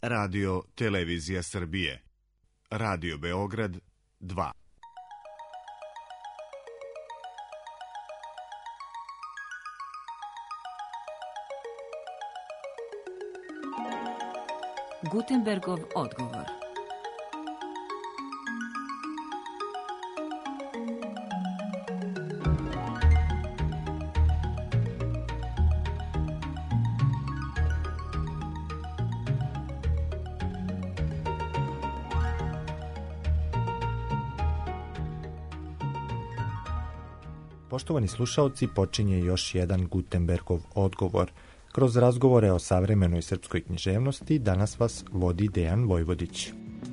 Radio Televizija Srbije. Radio Beograd 2. Gutenbergov odgovor. Poštovani slušaoci, počinje još jedan Gutenbergov odgovor. Kroz razgovore o savremenoj srpskoj književnosti danas vas vodi Dejan Vojvodić.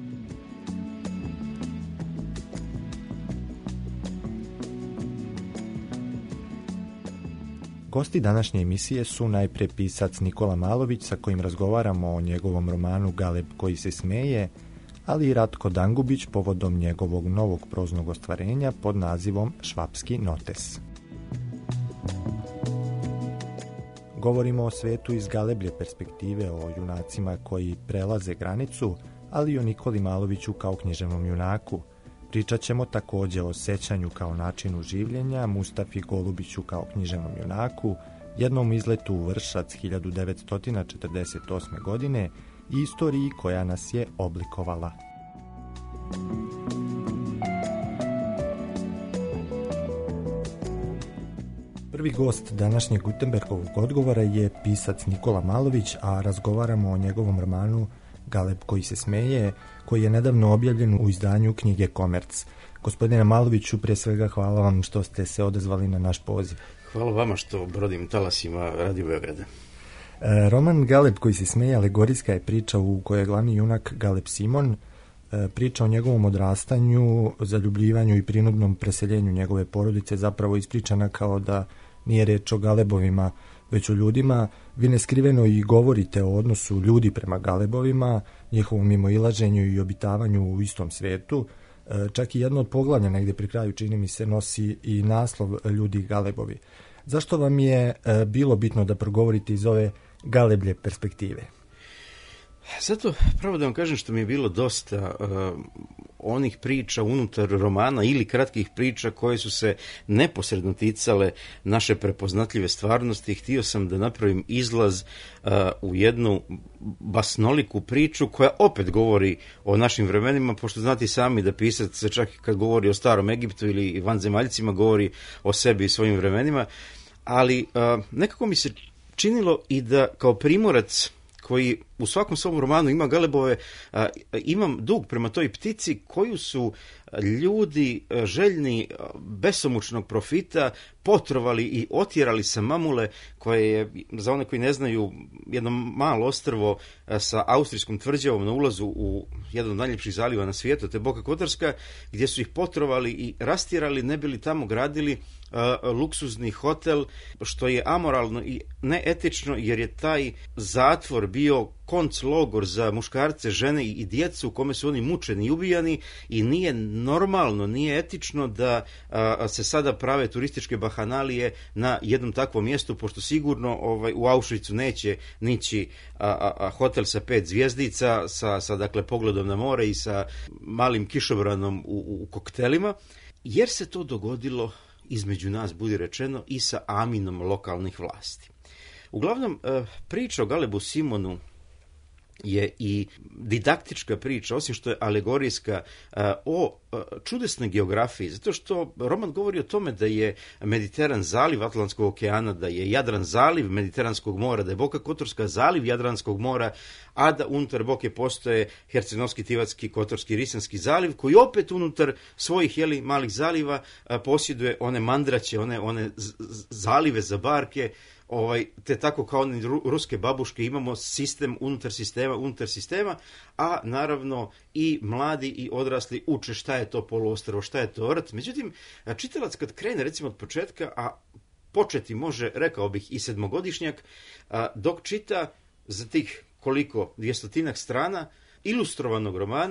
Gosti današnje emisije su najprije pisac Nikola Malović, sa kojim razgovaramo o njegovom romanu Galeb koji se smeje, ali i Ratko Dangubić povodom njegovog novog proznog ostvarenja pod nazivom Švapski notes. Govorimo o svetu iz galeblje perspektive, o junacima koji prelaze granicu, ali i o Nikoli Maloviću kao književnom junaku. Pričat ćemo također o sećanju kao načinu življenja, Mustafi Golubiću kao književnom junaku, jednom izletu u Vršac 1948. godine i istoriji koja nas je oblikovala. Prvi gost današnjeg Gutenbergovog odgovora je pisac Nikola Malović, a razgovaramo o njegovom romanu Galeb koji se smeje, koji je nedavno objavljen u izdanju knjige Komerc. Gospodine Maloviću, prije svega hvala vam što ste se odazvali na naš poziv. Hvala vama što brodim talasima Radio Beograda. Roman Galeb koji se smeje alegorijska je priča u kojoj je glavni junak Galeb Simon, priča o njegovom odrastanju, zaljubljivanju i prinudnom preseljenju njegove porodice, zapravo ispričana kao da nije reč o Galebovima, već o ljudima. Vi neskriveno i govorite o odnosu ljudi prema Galebovima, njihovom mimoilaženju i obitavanju u istom svijetu. Čak i jedno od poglavlja negdje pri kraju, čini mi se, nosi i naslov Ljudi Galebovi. Zašto vam je bilo bitno da progovorite iz ove galeblje perspektive? Zato, pravo da vam kažem, što mi je bilo dosta onih priča unutar romana ili kratkih priča koje su se neposredno ticale naše prepoznatljive stvarnosti. Htio sam da napravim izlaz u jednu basnoliku priču koja opet govori o našim vremenima, pošto znate sami da pisac čak kad govori o starom Egiptu ili vanzemaljcima govori o sebi i svojim vremenima, ali nekako mi se činilo i da kao primorac koji u svakom svom romanu ima Galebove, imam dug prema toj ptici koju su ljudi željni besomučnog profita potrovali i otjerali sa Mamule, koje je, za one koji ne znaju, jedno malo ostrvo sa austrijskom tvrđavom na ulazu u jedan od najljepših zaliva na svijetu, te Boka Kotorska, gdje su ih potrovali i rastjerali, ne bili tamo gradili luksuzni hotel, što je amoralno i neetično, jer je taj zatvor bio konclogor za muškarce, žene i djecu u kome su oni mučeni i ubijani, i nije normalno, nije etično da se sada prave turističke bahanalije na jednom takvom mjestu, pošto sigurno u Auschwitzu neće nići hotel sa 5 zvjezdica, sa dakle pogledom na more i sa malim kišobranom u koktelima, jer se to dogodilo, između nas budi rečeno, i sa aminom lokalnih vlasti. Uglavnom, priča o Galebu Simonu je i didaktička priča, osim što je alegorijska, o čudesnoj geografiji, zato što roman govori o tome da je Mediteran zaliv Atlantskog okeana, da je Jadran zaliv Mediteranskog mora, da je Boka Kotorska zaliv Jadranskog mora, a da unutar Boke postoje Hercenovski, Tivatski, Kotorski, Risanski zaliv, koji opet unutar svojih malih zaliva posjeduje one mandraće, one zalive za barke, te tako kao one ruske babuške imamo sistem unutar sistema, a naravno i mladi i odrasli uče šta je to poluostrvo, šta je to rt. Međutim, čitalac kad krene recimo od početka, a početi može, rekao bih, i 7-godišnjak, dok čita za tih 200 strana ilustrovanog romana,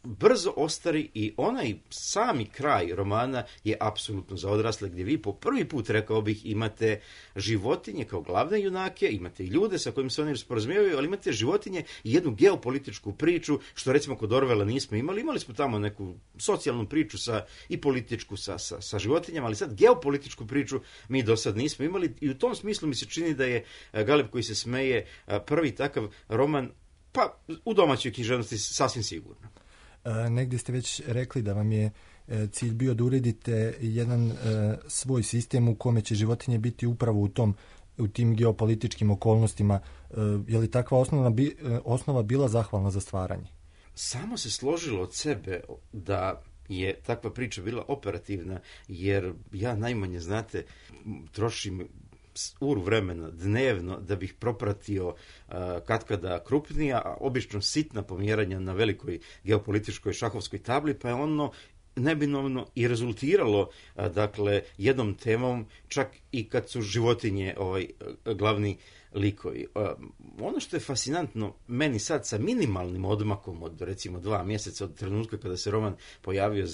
brzo ostari i onaj sami kraj romana je apsolutno za odrasle, gdje vi po prvi put, rekao bih, imate životinje kao glavne junake, imate i ljude sa kojim se oni sporazumijevaju, ali imate životinje i jednu geopolitičku priču, što recimo kod Orwella nismo imali. Imali smo tamo neku socijalnu priču i političku sa životinjama, ali sad geopolitičku priču mi do sad nismo imali i u tom smislu mi se čini da je Galeb koji se smeje prvi takav roman, pa u domaćoj književnosti sasvim sigurno. Negdje ste već rekli da vam je cilj bio da uredite jedan svoj sistem u kome će životinje biti upravo u tim geopolitičkim okolnostima. Je li takva osnova bila zahvalna za stvaranje? Samo se složilo od sebe da je takva priča bila operativna, jer ja najmanje, znate, trošim uru vremena dnevno da bih propratio katkada krupnija, a obično sitna pomjeranja na velikoj geopolitičkoj šahovskoj tabli, pa je ono nebinovno i rezultiralo dakle jednom temom, čak i kad su životinje glavni likovi. Ono što je fascinantno meni sad sa minimalnim odmakom od recimo 2 mjeseca od trenutka kada se roman pojavio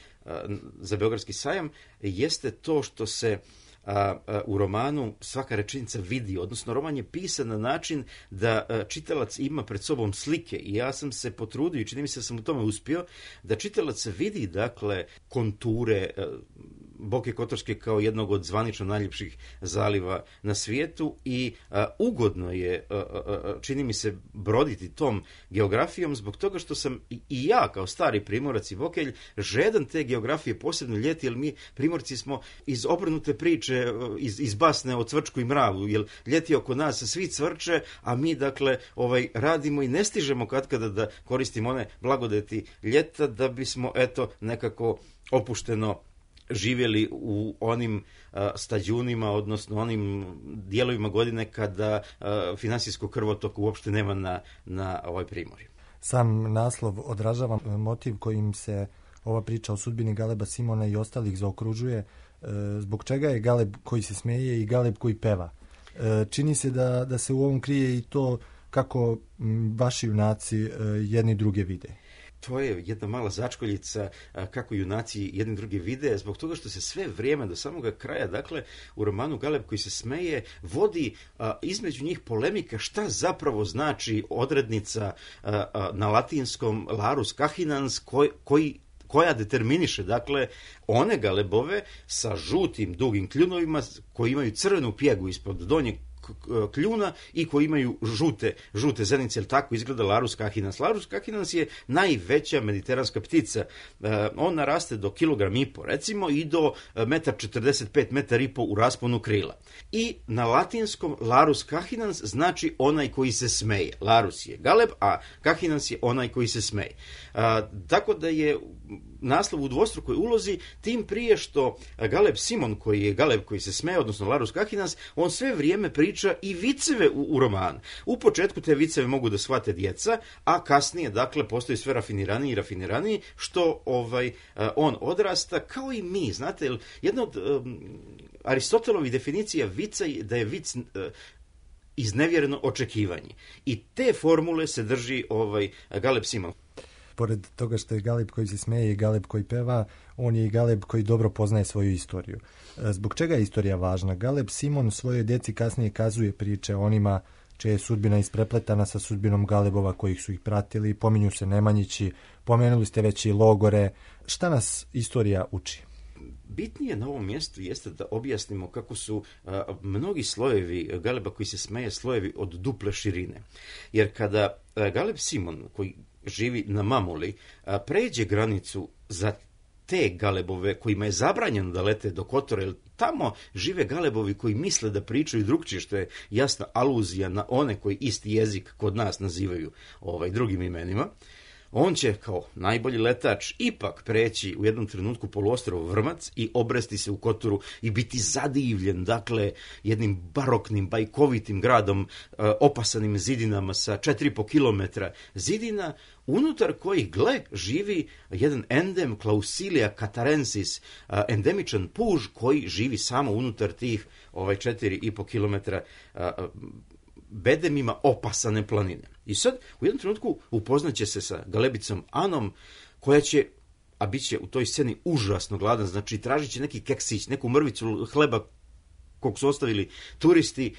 za Beogradski sajam, jeste to što se u romanu svaka rečenica vidi, odnosno roman je pisan na način da čitalac ima pred sobom slike i ja sam se potrudio i čini mi se da sam u tome uspio, da čitalac vidi dakle konture Boke Kotorske kao jednog od zvanično najljepših zaliva na svijetu i ugodno je, čini mi se, broditi tom geografijom zbog toga što sam i ja kao stari Primorac i Bokelj žedan te geografije, posebno ljeti, jer mi Primorci smo iz obrnute priče, iz basne o cvrčku i mravu, jer ljeti oko nas svi cvrče, a mi dakle radimo i ne stižemo katkada da koristimo one blagodeti ljeta da bismo nekako opušteno živjeli u onim stađunima, odnosno onim dijelovima godine kada finansijskog krvotoka uopšte nema na ovoj primorju. Sam naslov odražava motiv kojim se ova priča o sudbini Galeba Simona i ostalih zaokružuje. Zbog čega je Galeb koji se smeje i Galeb koji peva? Čini se da se u ovom krije i to kako vaši junaci jedni druge vide. To je jedna mala začkoljica kako junaci jedni drugi vide, zbog toga što se sve vrijeme do samoga kraja, dakle, u romanu Galeb koji se smeje, vodi između njih polemika šta zapravo znači odrednica na latinskom larus cahinans koja determiniše, dakle, one galebove sa žutim dugim kljunovima koji imaju crvenu pjegu ispod donjeg kljuna i koji imaju žute zenice, jer tako izgleda larus cahinans. Larus cahinans je najveća mediteranska ptica. On naraste do 1,5 kg, recimo, i do 1,45 m, 1,5 m u rasponu krila. I na latinskom larus cahinans znači onaj koji se smeje. Larus je Galeb, a cahinans je onaj koji se smeje. Tako da je naslov u dvostrukoj ulozi, tim prije što Galeb Simon, koji je Galeb koji se smeje, odnosno larus cahinans, on sve vrijeme priča i viceve u romanu. U početku te viceve mogu da shvate djeca, a kasnije, dakle, postoji sve rafiniraniji i rafiniraniji, što on odrasta, kao i mi. Znate, jedna od Aristotelovih definicija vica je da je vic iznevjereno očekivanje. I te formule se drži Galeb Simon. Pored toga što je Galeb koji se smeje i Galeb koji peva, on je i Galeb koji dobro poznaje svoju istoriju. Zbog čega je istorija važna? Galeb Simon svojoj djeci kasnije kazuje priče onima čija je sudbina isprepletana sa sudbinom Galebova kojih su ih pratili, pominju se Nemanjići, pomenuli ste već i logore. Šta nas istorija uči? Bitnije na ovom mjestu jeste da objasnimo kako su mnogi slojevi Galeba koji se smeje slojevi od duple širine. Jer kada Galeb Simon, koji živi na Mamuli, pređe granicu za te galebove kojima je zabranjeno da lete do Kotora, jer tamo žive galebovi koji misle da pričaju drugčije, što je jasna aluzija na one koji isti jezik kod nas nazivaju drugim imenima. On će, kao najbolji letač, ipak preći u jednom trenutku poluostrvo Vrmac i obresti se u Kotoru i biti zadivljen, dakle, jednim baroknim, bajkovitim gradom, opasanim zidinama sa 4,5 km zidina, unutar kojih, gle, živi jedan endem Clausilia catarensis, endemičan puž koji živi samo unutar tih 4,5 km bedemima opasane planine. I sad u jednom trenutku upoznaće se sa Galebicom Anom, koja će, a bit će u toj sceni užasno gladan, znači tražit će neki keksić, neku mrvicu hleba kog su ostavili turisti,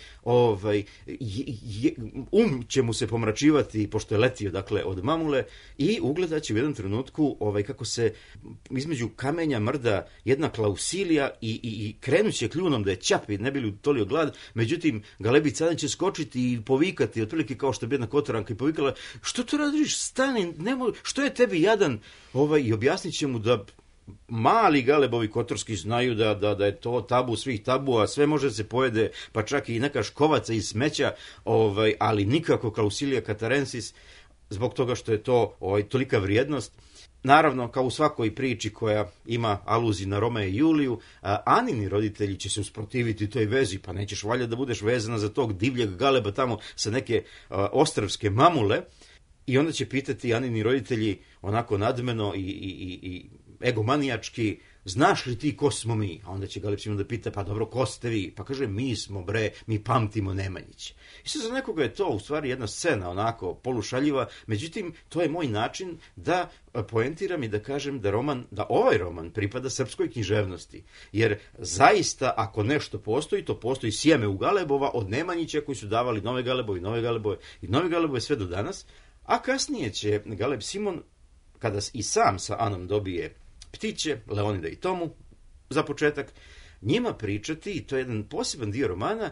će mu se pomračivati, pošto je letio, dakle, od mamule, i ugledat će u jednom trenutku kako se između kamenja mrda jedna klausilija i krenut će kljunom da je ćapi, ne bi li utolio glad, međutim, Galebica Ana će skočiti i povikati, otprilike kao što bi jedna kotoranka i povikala, što to radiš, stani, što je tebi jadan, i objasnit će mu da mali galebovi kotorski znaju da je to tabu svih tabua, sve može da se pojede, pa čak i neka škovaca iz smeća, ali nikako Klausilija catarensis, zbog toga što je to tolika vrijednost. Naravno, kao u svakoj priči koja ima aluziju na Romea i Juliju, Anini roditelji će se usprotiviti toj vezi, pa nećeš valjda da budeš vezana za tog divljeg galeba tamo sa neke ostrvske mamule, i onda će pitati Anini roditelji onako nadmeno i egomanijački, znaš li ti ko smo mi? A onda će Galeb Simon da pita, pa dobro, ko ste vi? Pa kaže, mi smo, mi pamtimo Nemanjić. I sad za nekoga je to u stvari jedna scena, onako polušaljiva, međutim, to je moj način da poentiram i da kažem da ovaj roman pripada srpskoj književnosti. Jer zaista, ako nešto postoji, to postoji sjeme u Galebova od Nemanjića koji su davali nove Galebove sve do danas, a kasnije će Galeb Simon, kada i sam sa Anom dobije ptiće, Leonida i Tomu, za početak, njima pričati, i to je jedan poseban dio romana,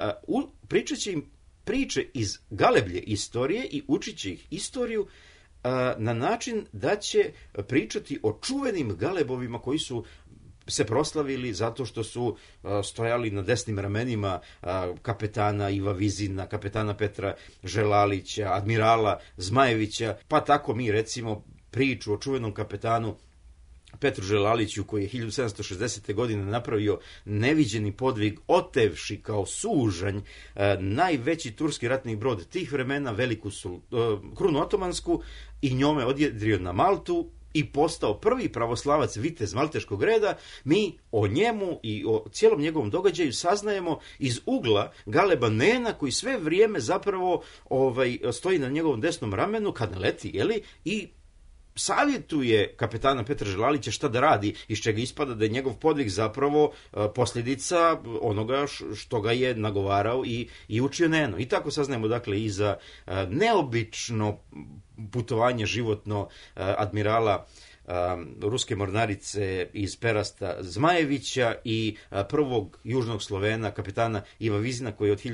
pričat će im priče iz Galeblje istorije i učit će ih istoriju na način da će pričati o čuvenim Galebovima koji su se proslavili zato što su stojali na desnim ramenima kapetana Iva Vizina, kapetana Petra Želalića, admirala Zmajevića, pa tako mi recimo priču o čuvenom kapetanu Petru Želaliću, koji je 1760. godine napravio neviđeni podvig, otevši kao sužanj najveći turski ratni brod tih vremena, veliku krunu otomansku, i njome odjedrio na Maltu i postao prvi pravoslavac vitez malteškog reda. Mi o njemu i o cijelom njegovom događaju saznajemo iz ugla Galeba Nena, koji sve vrijeme zapravo stoji na njegovom desnom ramenu kad naleti, i savjetuje kapetana Petra Želalića šta da radi, iz čega ispada da je njegov podvig zapravo posljedica onoga što ga je nagovarao i učio Neno. I tako saznajemo, dakle, i za neobično putovanje životno admirala ruske mornarice iz Perasta Zmajevića i prvog južnog Slovena, kapetana Iva Vizina, koji je od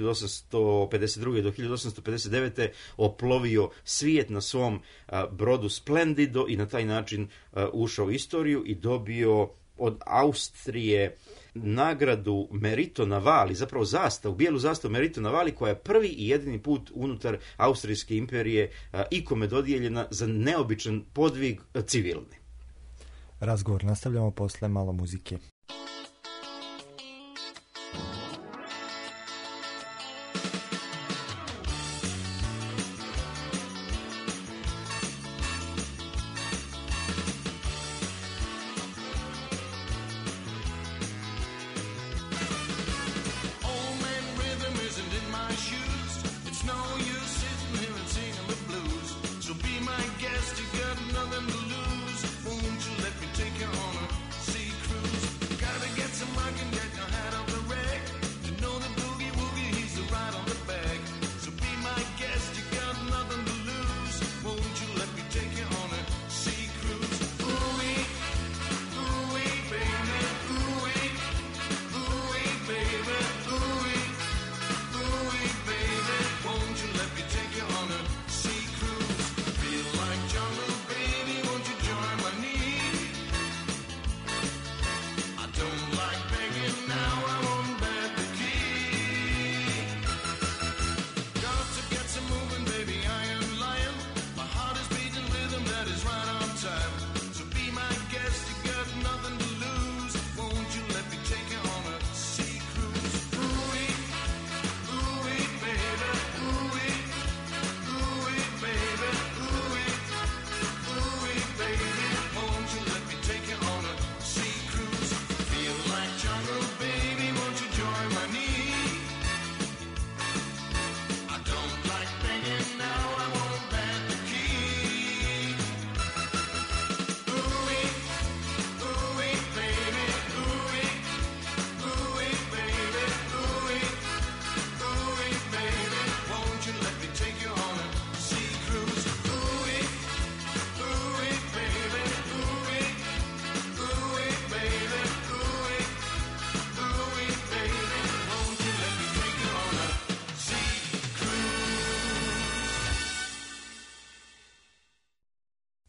1852. do 1859. oplovio svijet na svom brodu Splendido i na taj način ušao u istoriju i dobio od Austrije nagradu Merito Navali, zapravo zastavu, bijelu zastavu Merito Navali, koja je prvi i jedini put unutar Austrijske imperije ikome dodijeljena za neobičan podvig civilni. Razgovor nastavljamo posle malo muzike. Nothing to lose. Won't you let me take you on a sea cruise?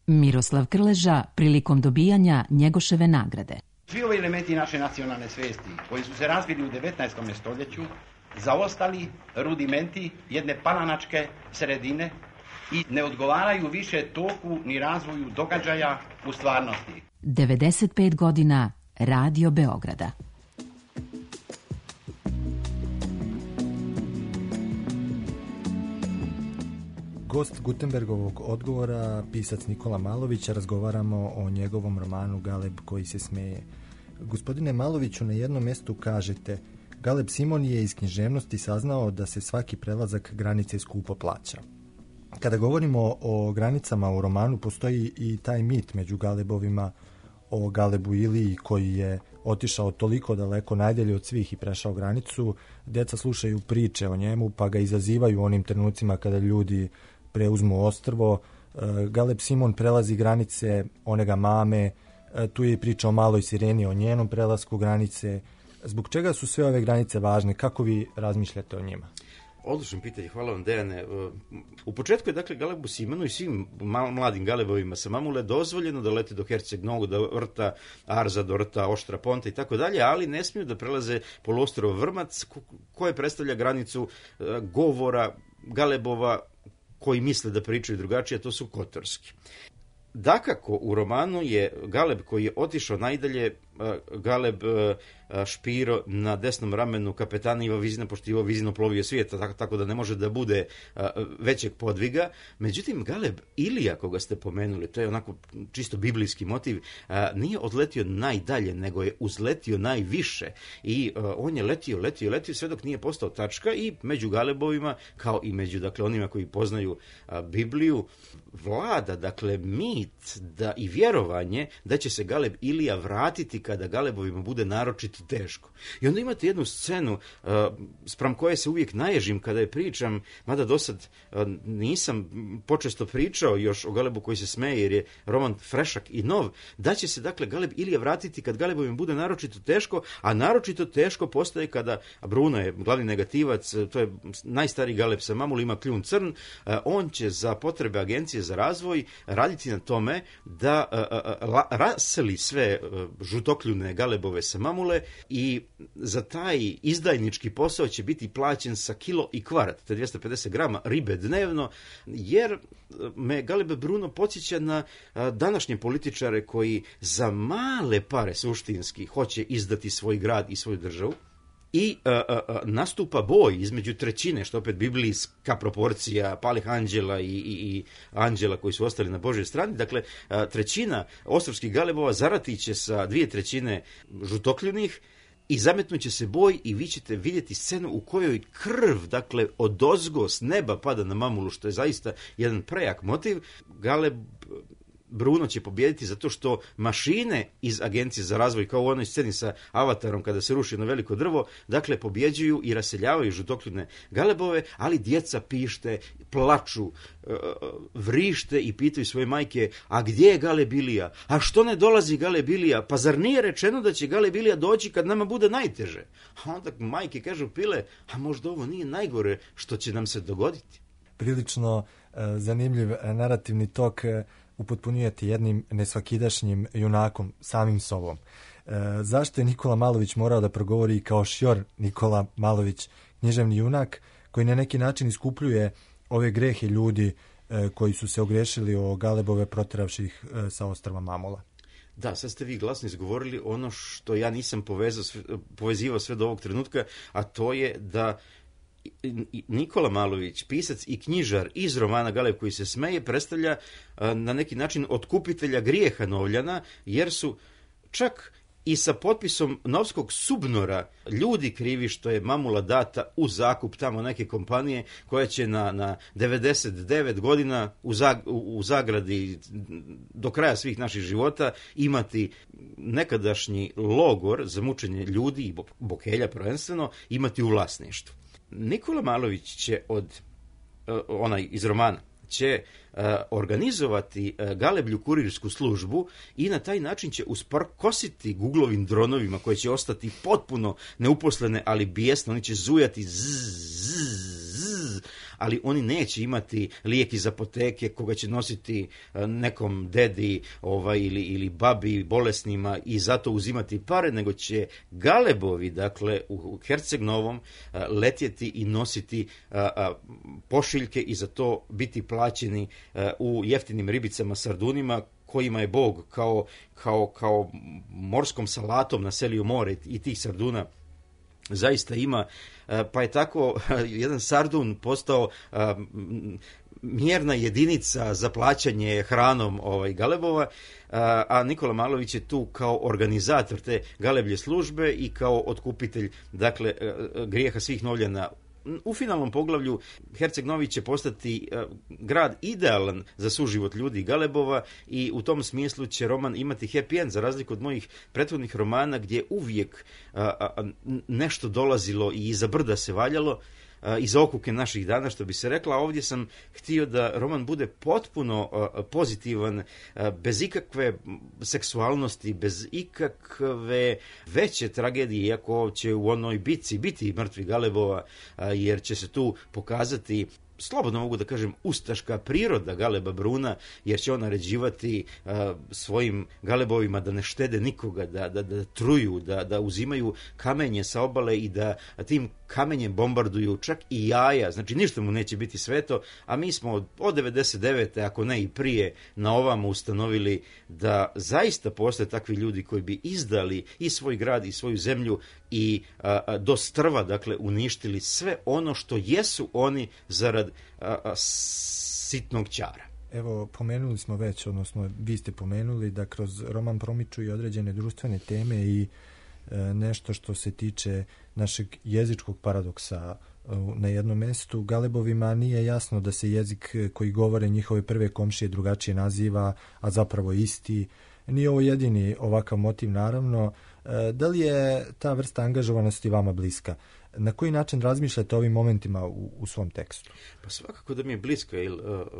Miroslav Krleža prilikom dobijanja Njegoševe nagrade. Svi ovi elementi naše nacionalne svijesti koji su se razvili u 19. stoljeću zaostali rudimenti jedne palanačke sredine i ne odgovaraju više toku ni razvoju događaja u stvarnosti. 95 godina Radio Beograda. Gost Gutenbergovog odgovora, pisac Nikola Malović, razgovaramo o njegovom romanu Galeb koji se smeje. Gospodine Maloviću, na jednom mjestu kažete: Galeb Simon je iz književnosti saznao da se svaki prelazak granice skupo plaća. Kada govorimo o granicama u romanu, postoji i taj mit među Galebovima o Galebu Iliji koji je otišao toliko daleko, najdalje od svih i prešao granicu. Djeca slušaju priče o njemu pa ga izazivaju u onim trenucima kada ljudi preuzmu ostrvo. Galeb Simon prelazi granice, one ga mame. Tu je i priča o maloj sireni, o njenom prelasku granice. Zbog čega su sve ove granice važne? Kako vi razmišljate o njima? Odlično pitanje, hvala vam, Dejane. U početku je dakle Galebu Simonu i svim mladim Galebovima sa Mamule dozvoljeno da lete do Herceg Novog rta, Arza do rta, Oštra Ponta i tako dalje, ali ne smiju da prelaze poluostrvo Vrmac koje predstavlja granicu govora Galebova koji misle da pričaju drugačije, a to su kotorski. Dakako, u romanu je Galeb koji je otišao najdalje, Galeb Špiro na desnom ramenu kapetana Iva Vizina, pošto Ivo Vizino plovio svijeta, tako da ne može da bude većeg podviga. Međutim, Galeb Ilija, koga ste pomenuli, to je onako čisto biblijski motiv, nije odletio najdalje, nego je uzletio najviše. I on je letio sve dok nije postao tačka i među Galebovima, kao i među dakle onima koji poznaju Bibliju, vlada dakle mit da i vjerovanje da će se Galeb Ilija vratiti kada Galebovima bude naročito teško. I onda imate jednu scenu spram koje se uvijek naježim kada je pričam, mada do sad nisam počesto pričao još o Galebu koji se smeje, jer je roman frešak i nov, da će se dakle Galeb Ilija vratiti kad Galebovima bude naročito teško, a naročito teško postaje kada Bruno je glavni negativac, to je najstariji Galeb sa Mamul, ima kljun crn, on će za potrebe Agencije za razvoj raditi na tome da raseli sve žutokljune Galebove sa Mamule i za taj izdajnički posao će biti plaćen sa kilo i kvart, te 250 grama ribe dnevno, jer me Galeb Bruno podsjeća na današnje političare koji za male pare suštinski hoće izdati svoj grad i svoju državu. I nastupa boj između trećine, što opet biblijska proporcija palih anđela i anđela koji su ostali na Božjoj strani. Dakle, trećina ostrovskih Galebova zarati će sa 2/3 žutokljunih i zametnut će se boj i vi ćete vidjeti scenu u kojoj krv, dakle, odozgo s neba pada na Mamulu, što je zaista jedan prejak motiv. Galeb Bruno će pobijediti zato što mašine iz Agencije za razvoj, kao u onoj sceni sa Avatarom kada se ruši jedno veliko drvo, dakle pobjeđuju i raseljavaju žutokljune Galebove, ali djeca pište, plaču, vrište i pitaju svoje majke: a gdje je Galeb Ilija? A što ne dolazi Galeb Ilija? Pa zar nije rečeno da će Galeb Ilija doći kad nama bude najteže? A onda majke kažu: Pile, a možda ovo nije najgore što će nam se dogoditi? Prilično zanimljiv narativni tok upotpunjujete jednim nesvakidašnjim junakom, samim sobom. Zašto je Nikola Malović morao da progovori kao šjor Nikola Malović, književni junak, koji na neki način iskupljuje ove grehe ljudi koji su se ogrešili o Galebove proteravši ih sa ostrva Mamula? Da, sad ste vi glasno izgovorili ono što ja nisam povezivao sve do ovog trenutka, a to je da Nikola Malović, pisac i knjižar iz romana Galeb koji se smeje, predstavlja na neki način otkupitelja grijeha Novljana, jer su čak i sa potpisom novskog subnora ljudi krivi što je Mamula data u zakup tamo neke kompanije koja će na 99 godina u zagradi do kraja svih naših života imati nekadašnji logor za mučenje ljudi i bokelja prvenstveno imati u vlasništvu. Nikola Malović će onaj iz romana će organizovati Galeblju kurirsku službu i na taj način će usprkositi Googlovim dronovima koje će ostati potpuno neuposlene, ali bijesno, oni će zujati zzz, ali oni neće imati lijek iz apoteke koga će nositi nekom dedi ili babi bolesnima i zato uzimati pare, nego će galebovi, dakle, u Herceg Novom letjeti i nositi pošiljke i za to biti plaćeni u jeftinim ribicama, sardunima, kojima je Bog kao morskom salatom naselio more i tih sarduna zaista ima, pa je tako jedan sardun postao mjerna jedinica za plaćanje hranom galebova, a Nikola Malović je tu kao organizator te galeblje službe i kao otkupitelj, dakle, grijeha svih Novljana. U finalnom poglavlju Herceg Novi će postati grad idealan za suživot ljudi i galebova i u tom smislu će roman imati happy end, za razliku od mojih prethodnih romana gdje uvijek nešto dolazilo i iza brda se valjalo, iza okuke naših dana, što bi se rekla. Ovdje sam htio da roman bude potpuno pozitivan, bez ikakve seksualnosti, bez ikakve veće tragedije, iako će u onoj bitci biti mrtvi galebova, jer će se tu pokazati, slobodno mogu da kažem, ustaška priroda Galeba Bruna, jer će on naređivati svojim galebovima da ne štede nikoga, da truju, da uzimaju kamenje sa obale i da tim kamenjem bombarduju čak i jaja, znači ništa mu neće biti sveto, a mi smo od 99. ako ne i prije na ovamo ustanovili da zaista postoje takvi ljudi koji bi izdali i svoj grad i svoju zemlju i do strva, dakle, uništili sve ono što jesu oni zarad sitnog ćara. Evo, pomenuli smo već, odnosno vi ste pomenuli da kroz roman promiču i određene društvene teme i nešto što se tiče našeg jezičkog paradoksa. Na jednom mjestu galebovima nije jasno da se jezik koji govore njihove prve komšije drugačije naziva, a zapravo isti. Nije ovo jedini ovakav motiv, naravno. Da li je ta vrsta angažovanosti vama bliska? Na koji način razmišljate o ovim momentima u svom tekstu? Pa svakako da mi je bliska, jer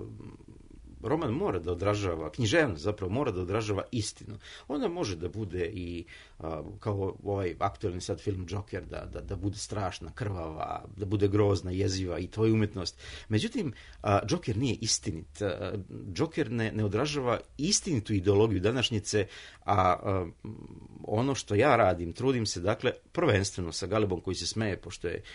roman mora da odražava, književnost zapravo mora da odražava istinu. Ona može da bude i kao ovaj aktualni sad film Joker, da bude strašna, krvava, da bude grozna, jeziva i tvoja umjetnost. Međutim, Joker nije istinit. Joker ne odražava istinitu ideologiju današnjice, a ono što ja radim, trudim se, dakle, prvenstveno sa Galebom koji se smeje, pošto je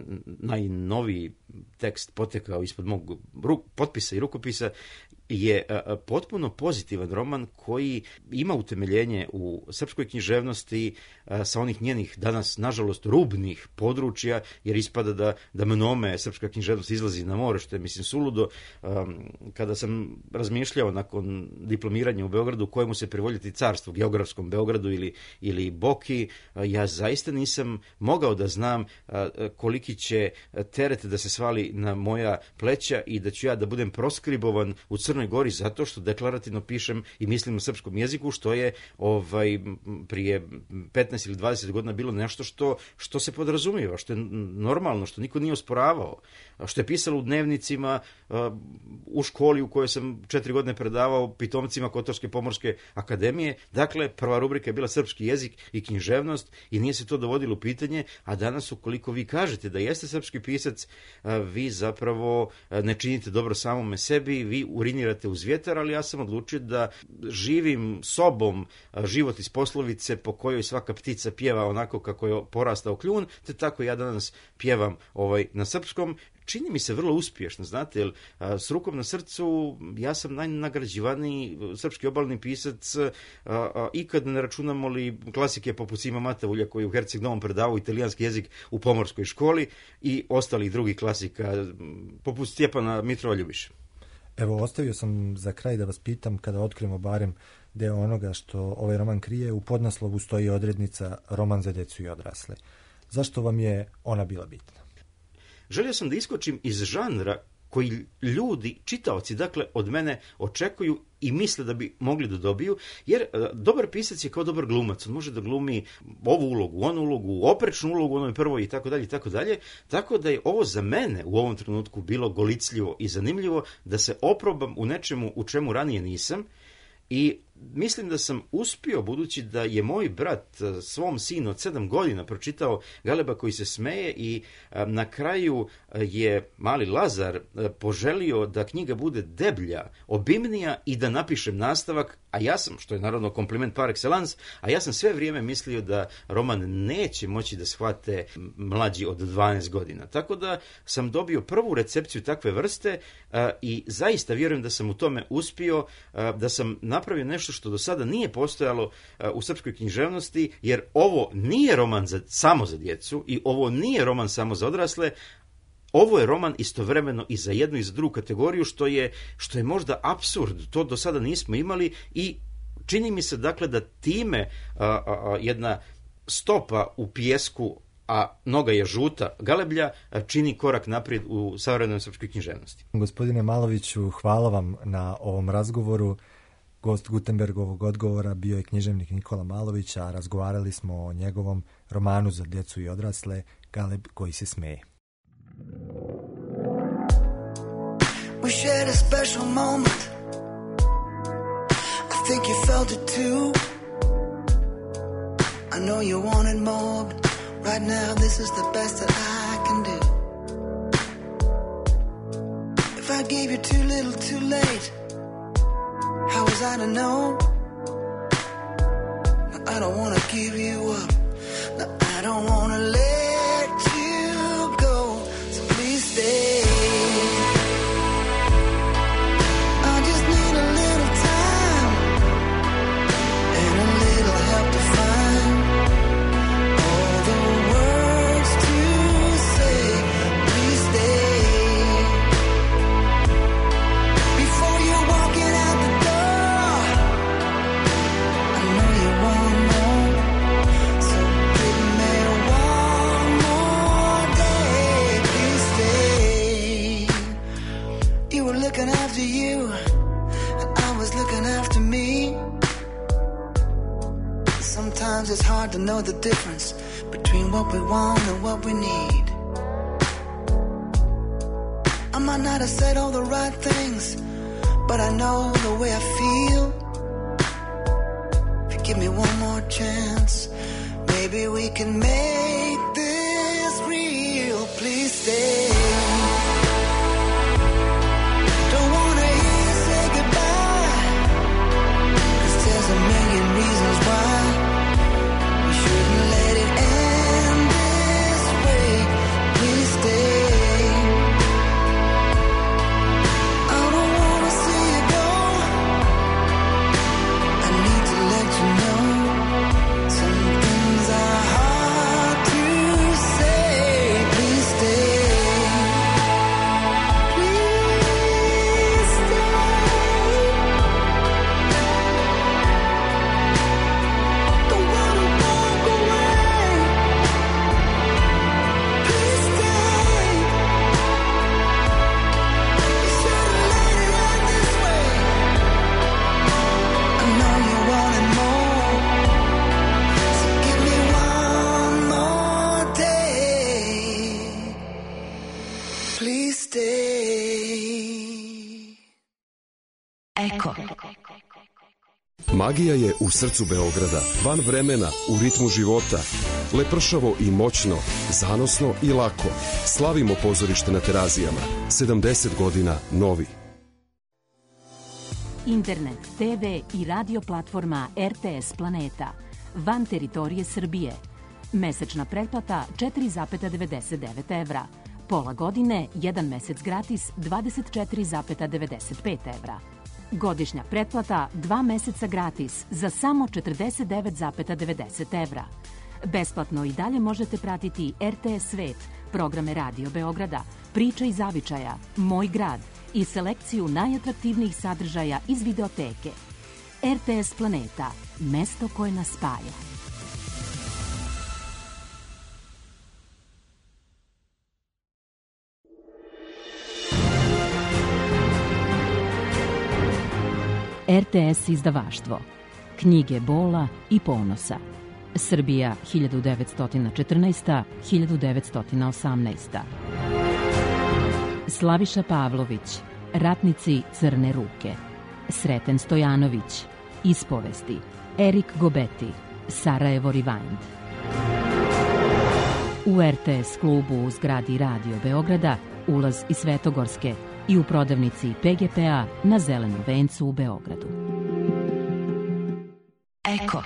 najnoviji tekst potekao ispod mog potpisa i rukopisa, je potpuno pozitivan roman koji ima utemeljenje u srpskoj književnosti sa onih njenih danas, nažalost, rubnih područja, jer ispada da mnome srpska književnost izlazi na more, što je, mislim, suludo. Kada sam razmišljao nakon diplomiranja u Beogradu kojemu se privoljeti carstvo, geografskom Beogradu ili Boki, ja zaista nisam mogao da znam koliki će teret da se svali na moja pleća i da ću ja da budem proskribovan u Crnoj Gori zato što deklarativno pišem i mislim na srpskom jeziku, što je prije 15 ili 20 godina bilo nešto što se podrazumijeva, što je normalno, što niko nije osporavao, što je pisalo u dnevnicima u školi u kojoj sam 4 godine predavao pitomcima Kotorske pomorske akademije. Dakle, prva rubrika je bila srpski jezik i književnost i nije se to dovodilo u pitanje, a danas ukoliko vi kažete da jeste srpski pisac, vi zapravo ne činite dobro samome sebi, vi urinirate uz vjetar, ali ja sam odlučio da živim sobom život iz poslovice po kojoj svaka ptica pjeva onako kako je porastao kljun, te tako ja danas pjevam na srpskom. Čini mi se vrlo uspješno, znate, jer s rukom na srcu ja sam najnagrađivaniji srpski obalni pisac ikad ne računamo li klasike poput Sima Matavulja koji u Herceg Novom predavao italijanski jezik u pomorskoj školi i ostalih drugih klasika poput Stjepana Mitroljubiša. Evo, ostavio sam za kraj da vas pitam, kada otkrijemo barem deo onoga što ovaj roman krije, u podnaslovu stoji odrednica roman za djecu i odrasle. Zašto vam je ona bila bitna? Želio sam da iskočim iz žanra koji ljudi, čitaoci, dakle, od mene očekuju i misle da bi mogli da dobiju, jer dobar pisac je kao dobar glumac. On može da glumi ovu ulogu, onu ulogu, oprečnu ulogu, onoj prvoj i tako dalje, i tako dalje. Tako da je ovo za mene u ovom trenutku bilo golicljivo i zanimljivo da se oprobam u nečemu u čemu ranije nisam i mislim da sam uspio, budući da je moj brat svom sinu od 7 godina pročitao Galeba koji se smeje i na kraju je mali Lazar poželio da knjiga bude deblja, obimnija i da napišem nastavak, a ja sam, što je naravno kompliment par excellence, a ja sam sve vrijeme mislio da roman neće moći da shvate mlađi od 12 godina. Tako da sam dobio prvu recepciju takve vrste i zaista vjerujem da sam u tome uspio, da sam napravio nešto što do sada nije postojalo u srpskoj književnosti, jer ovo nije roman samo za djecu i ovo nije roman samo za odrasle. Ovo je roman istovremeno i za jednu i za drugu kategoriju, što je možda apsurd. To do sada nismo imali i čini mi se dakle da time jedna stopa u pijesku, a noga je žuta Galeblja, čini korak naprijed u savremenoj srpskoj književnosti. Gospodine Maloviću, hvala vam na ovom razgovoru. Gost Gutenbergovog odgovora bio je književnik Nikola Malović, a razgovarali smo o njegovom romanu za djecu i odrasle Galeb koji se smeje. We shared a special moment. I think you felt it too. I know you wanted more, but right now this is the best that I can do. If I gave you too little too late, how was I to know? No, I don't want to give you up. No, I don't want to let you go. So please stay. Sometimes it's hard to know the difference between what we want and what we need. I might not have said all the right things, but I know the way I feel. If you give me one more chance, maybe we can make this real. Please stay. Don't wanna hear you say goodbye, 'cause there's a million reasons why we shouldn't let it end this way. Please stay. I don't wanna see you go. I need to let you know some things are hard to say. Please stay. Please stay. Don't wanna walk away. Please stay. You shouldn't let it end this way. I know you wanted more, so give me one more day. Please stay. Eko. Magija je u srcu Beograda, van vremena, u ritmu života. Lepršavo i moćno, zanosno i lako. Slavimo pozorište na Terazijama. 70 godina novi. Internet, TV i radio platforma RTS Planeta. Van teritorije Srbije. Mesečna pretplata 4,99 evra. Pola godine, 1 mesec gratis, 24,95 evra. Godišnja pretplata 2 meseca gratis za samo 49,90 evra. Besplatno i dalje možete pratiti RTS Svet, programe Radio Beograda, Priče iz zavičaja, Moj grad i selekciju najatraktivnijih sadržaja iz videoteke. RTS Planeta, mesto koje nas spaja. RTS izdavaštvo. Knjige bola i ponosa. Srbija 1914-1918. Slaviša Pavlović, Ratnici Crne ruke. Sreten Stojanović, Ispovesti, Erik Gobeti, Sarajevo Rewind. U RTS klubu u zgradi Radio Beograda ulaz iz Svetogorske i u prodavnici PGP-a na Zelenom vencu u Beogradu. Eko.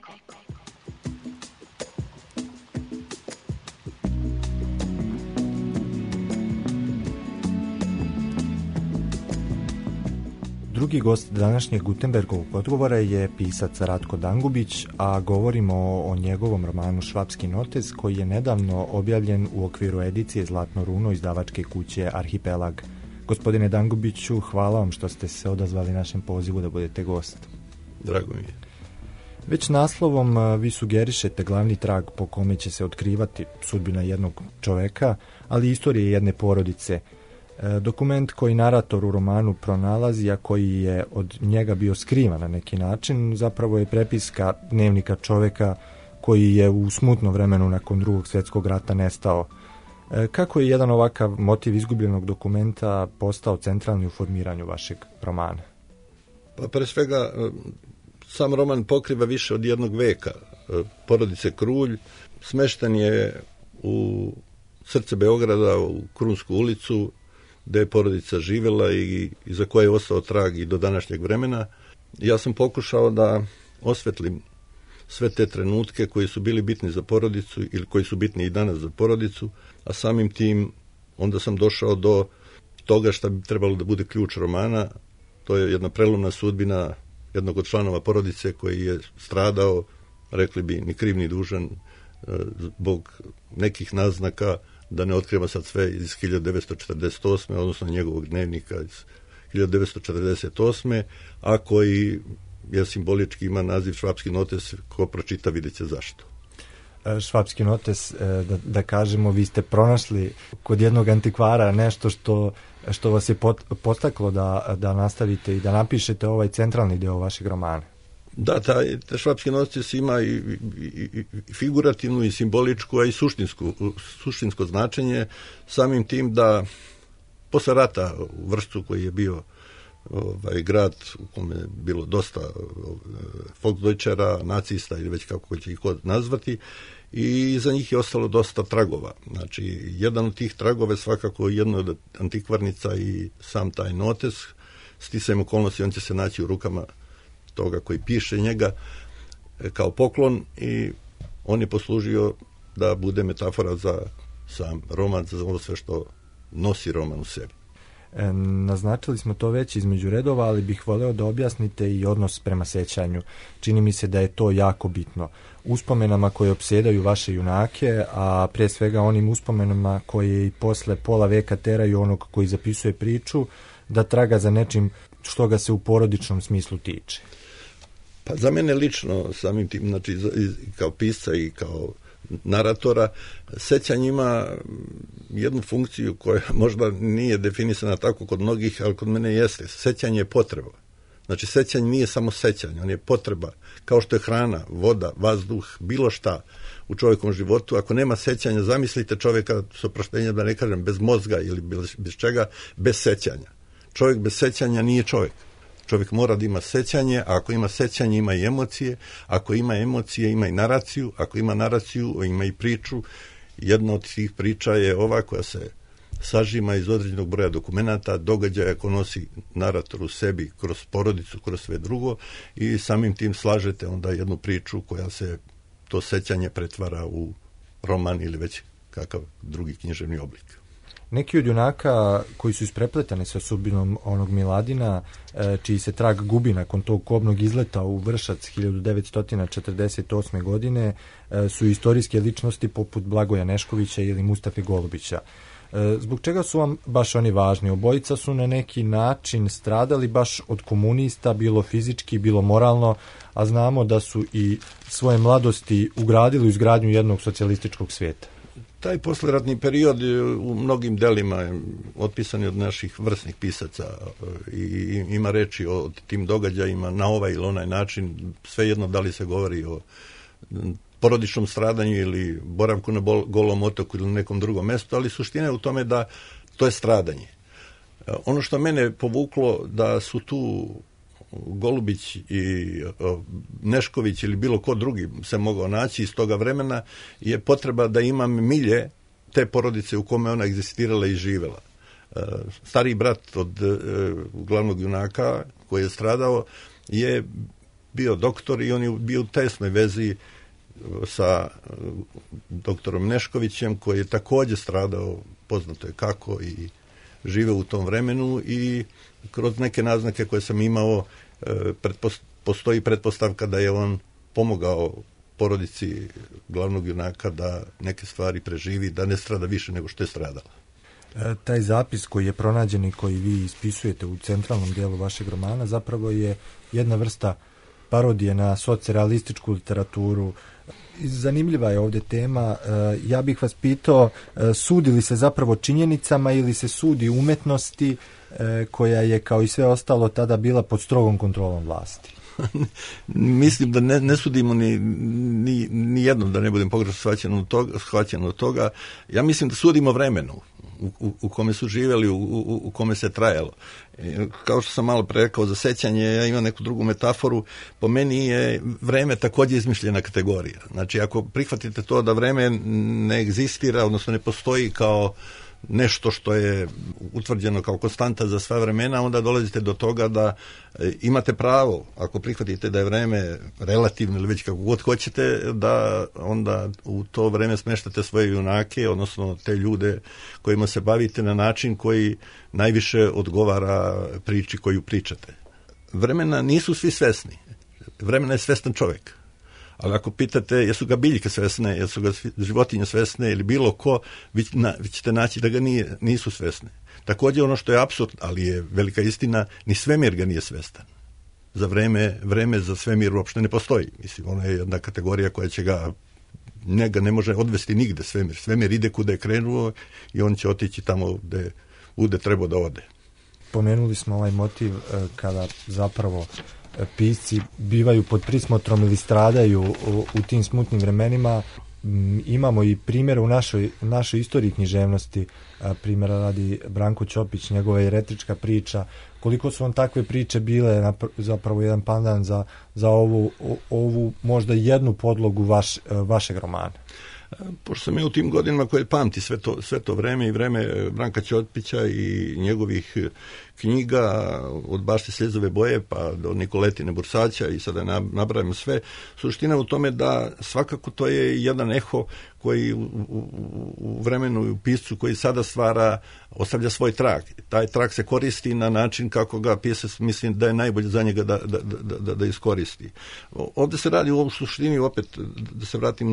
Drugi gost današnjeg Gutenbergovog odgovora je pisac Ratko Dangubić, a govorimo o njegovom romanu Švapski notes, koji je nedavno objavljen u okviru edicije Zlatno runo izdavačke kuće Arhipelag. Gospodine Dangubiću, hvala vam što ste se odazvali našem pozivu da budete gost. Drago mi je. Već naslovom vi sugerišete glavni trag po kome će se otkrivati sudbina jednog čoveka, ali i istorije jedne porodice. Dokument koji narator u romanu pronalazi, a koji je od njega bio skrivan na neki način, zapravo je prepiska dnevnika čoveka koji je u smutnom vremenu nakon Drugog svjetskog rata nestao. Kako je jedan ovakav motiv izgubljenog dokumenta postao centralni u formiranju vašeg romana? Pa pre svega, sam roman pokriva više od jednog veka. Porodice Krulj smešten je u srce Beograda, u Krunsku ulicu, gde je porodica živela i za koje je ostao trag i do današnjeg vremena. Ja sam pokušao da osvetlim sve te trenutke koji su bili bitni za porodicu ili koji su bitni i danas za porodicu, a samim tim onda sam došao do toga šta bi trebalo da bude ključ romana. To je jedna prelomna sudbina jednog od članova porodice koji je stradao, rekli bi, ni kriv ni dužan, zbog nekih naznaka, da ne otkriva sad sve, iz 1948. odnosno njegovog dnevnika iz 1948. a koji je simbolički ima naziv Švapski notes, ko pročita vidjet će zašto. Švapski notes, da kažemo, vi ste pronašli kod jednog antikvara nešto što vas je postaklo da nastavite i da napišete ovaj centralni deo vašeg romana. Da, taj Švapski notes ima i figurativnu i simboličku, a i suštinsko značenje, samim tim da posle rata u Vršcu, koji je bio grad u kome je bilo dosta Volksdeutschera, nacista ili već kako će ih nazvati, i za njih je ostalo dosta tragova. Znači, jedan od tih tragova je svakako jedna od antikvarnica i sam taj notes. Sticajem okolnosti on će se naći u rukama toga koji piše njega kao poklon i on je poslužio da bude metafora za sam roman, za ovo sve što nosi roman u sebi. Naznačili smo to već između redova, ali bih voleo da objasnite i odnos prema sećanju. Čini mi se da je to jako bitno. Uspomenama koje opsedaju vaše junake, a pre svega onim uspomenama koje i posle pola veka teraju onog koji zapisuje priču da traga za nečim što ga se u porodičnom smislu tiče. Pa za mene lično, samim tim, znači kao pisca i kao naratora, sećanje ima jednu funkciju koja možda nije definisana tako kod mnogih, ali kod mene jeste. Sećanje je potreba. Znači, sećanje nije samo sećanje, on je potreba. Kao što je hrana, voda, vazduh, bilo šta u čovjekovom životu. Ako nema sećanja, zamislite čovjeka, s oproštenjem da ne kažem, bez mozga ili bez čega, bez sećanja. Čovjek bez sećanja nije čovjek. Čovjek mora da ima sećanje, a ako ima sećanje, ima i emocije. Ako ima emocije, ima i naraciju. Ako ima naraciju, ima i priču. Jedna od tih priča je ova koja se sažima iz određenog broja dokumenata, događaja ko nosi narator u sebi kroz porodicu, kroz sve drugo i samim tim slažete onda jednu priču koja se to sećanje pretvara u roman ili već kakav drugi književni oblik. Neki od junaka koji su isprepletani sa sudbinom onog Miladina, čiji se trag gubi nakon tog kobnog izleta u Vršac 1948. godine, su istorijske ličnosti poput Blagoja Neškovića ili Mustafe Golubića. Zbog čega su vam baš oni važni? Obojica su na neki način stradali baš od komunista, bilo fizički, bilo moralno, a znamo da su i svoje mladosti ugradili u izgradnju jednog socijalističkog svijeta. Taj posleratni period u mnogim delima je otpisan od naših vrsnih pisaca i ima reči o tim događajima na ovaj ili onaj način, svejedno da li se govori o porodičnom stradanju ili boravku na Golom otoku ili nekom drugom mestu, ali suština je u tome da to je stradanje. Ono što mene povuklo da su tu Golubić i Nešković ili bilo ko drugi se mogao naći iz toga vremena je potreba da imam milje te porodice u kome ona egzistirala i živela. Stariji brat od glavnog junaka koji je stradao je bio doktor i on je bio u tesnoj vezi sa doktorom Neškovićem koji je također stradao, poznato je kako, i žive u tom vremenu i kroz neke naznake koje sam imao postoji pretpostavka da je on pomogao porodici glavnog junaka da neke stvari preživi, da ne strada više nego što je stradala. Taj zapis koji je pronađen i koji vi ispisujete u centralnom dijelu vašeg romana zapravo je jedna vrsta parodije na socrealističku literaturu. Zanimljiva je ovdje tema. Ja bih vas pitao, sudi li se zapravo činjenicama ili se sudi umetnosti koja je kao i sve ostalo tada bila pod strogom kontrolom vlasti? Mislim da ne sudimo ni jednom, da ne budem pogrešno shvaćen od toga. Ja mislim da sudimo vremenu u kome su živjeli, u kome se trajalo. Kao što sam malo pre rekao za sećanje, ja imam neku drugu metaforu. Po meni je vreme također izmišljena kategorija. Znači, ako prihvatite to da vreme ne egzistira, odnosno ne postoji kao nešto što je utvrđeno kao konstanta za sva vremena, onda dolazite do toga da imate pravo, ako prihvatite da je vreme relativno ili već kako god hoćete, da onda u to vreme smeštate svoje junake, odnosno te ljude kojima se bavite na način koji najviše odgovara priči koju pričate. Vremena nisu svi svesni. Vremena je svestan čovjek. Ali ako pitate jesu ga biljke svesne, jesu ga životinje svesne ili bilo ko, vi ćete naći da ga nisu svesne. Također ono što je apsurd, ali je velika istina, ni svemir ga nije svestan. Za vreme za svemir uopšte ne postoji. Mislim, ono je jedna kategorija koja će njega ne može odvesti nigde svemir. Svemir ide kuda je krenuo i on će otići tamo gde bude trebao da ode. Pomenuli smo ovaj motiv kada zapravo pisci bivaju pod prismotrom ili stradaju u tim smutnim vremenima. Imamo i primjere u našoj istoriji književnosti, primjera radi Branko Ćopić, njegova eretrička priča. Koliko su vam takve priče bile zapravo jedan pandan za ovu možda jednu podlogu vašeg romana? Pošto sam ja u tim godinama koje pamti sve to vreme i vreme Branka Ćopića i njegovih knjiga od Bašte Sljezove boje pa do Nikoletine Bursaća i sada nabrajam sve, suština u tome da svakako to je jedan eho koji u vremenu i u piscu koji sada stvara, ostavlja svoj trag. Taj trag se koristi na način kako ga pisac mislim da je najbolje za njega da iskoristi. Ovdje se radi u suštini, opet da se vratim